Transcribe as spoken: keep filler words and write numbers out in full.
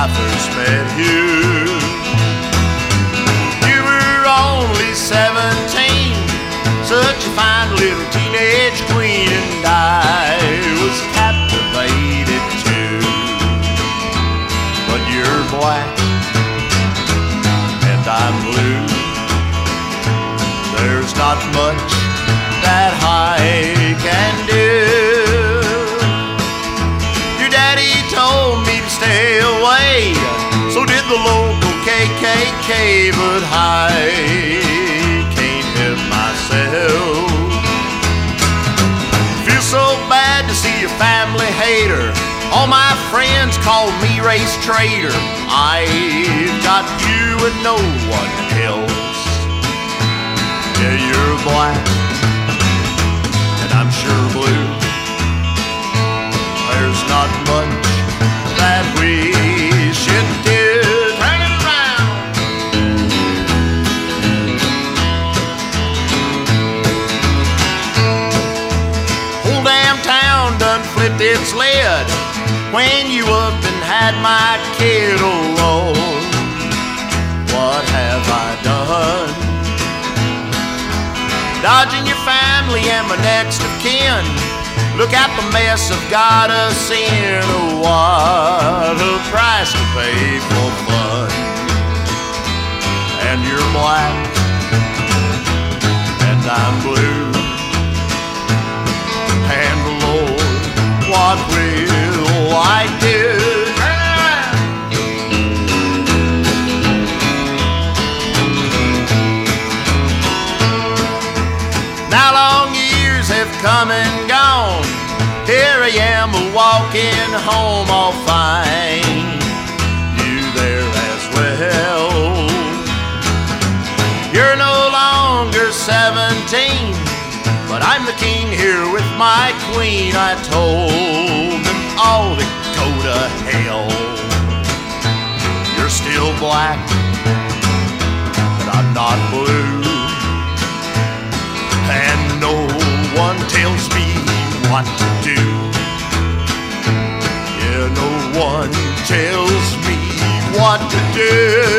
I first met you. You were only seventeen, such a fine little teenage queen, and I was captivated too. But you're black and I'm blue. There's not much that I can do. Your daddy told me to stay away, so did the local K K K, but I can't help myself. Feel so bad to see a family hater. All my friends call me race traitor. I've got you and no one else. Yeah, you're black and I'm sure blue. There's not much that we should do. Turn it around. Whole damn town done flipped its lid when you up and had my kid alone. What have I done? Dodging your family and my next of kin. Look at the mess I've got us in. Oh, what a price to pay for fun. And you're black and I'm blue. And Lord, what will I do? Now long years have come and gone. Here I am walking home all fine. You there as well. You're no longer seventeen, but I'm the king here with my queen. I told them all to go to hell. You're still black, but I'm not blue. And no one tells me what to do. Yeah, no one tells me what to do.